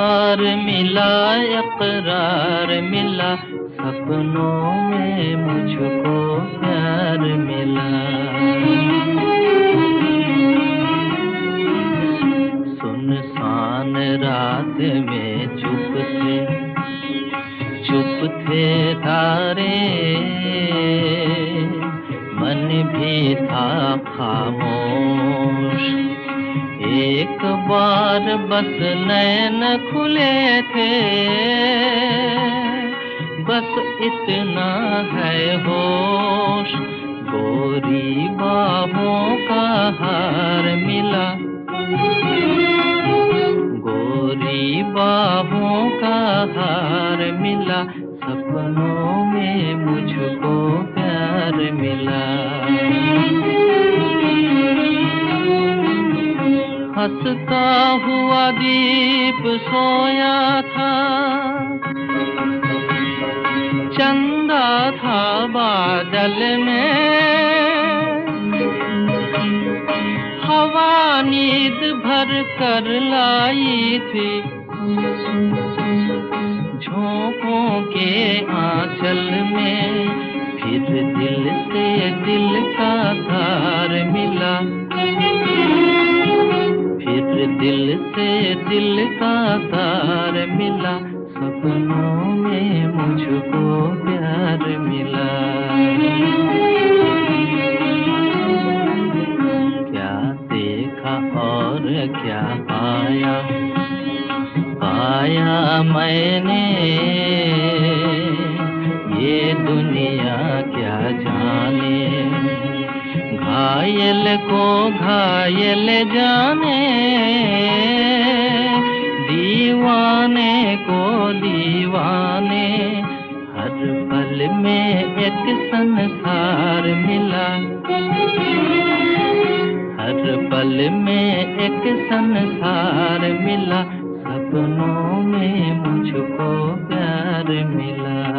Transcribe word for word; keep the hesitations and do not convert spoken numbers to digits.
प्यार मिला, इकरार मिला, सपनों में मुझको प्यार मिला। सुनसान रात में चुप थे, चुप थे तारे, मन भी था खामोश। एक बार बस नैन खुले थे, बस इतना है होश। गोरी बाहों का हार मिला, गोरी बाहों का हार मिला, सपनों में मुझको प्यार मिला। हंसता हुआ दीप सोया था, चंदा था बादल में, हवा नींद भर कर लाई थी, झोंकों के आंचल में। फिर दिल से दिल का तार मिला, फिर दिल से दिल का तार मिला, सपनों में मुझको प्यार मिला। क्या देखा और क्या पाया, पाया मैंने, ये दुनिया क्या जाने। घायल को घायल जाने, दीवाने को दीवाने। हर पल में एक संसार मिला, हर पल में एक संसार मिला, सपनों में मुझको प्यार मिला।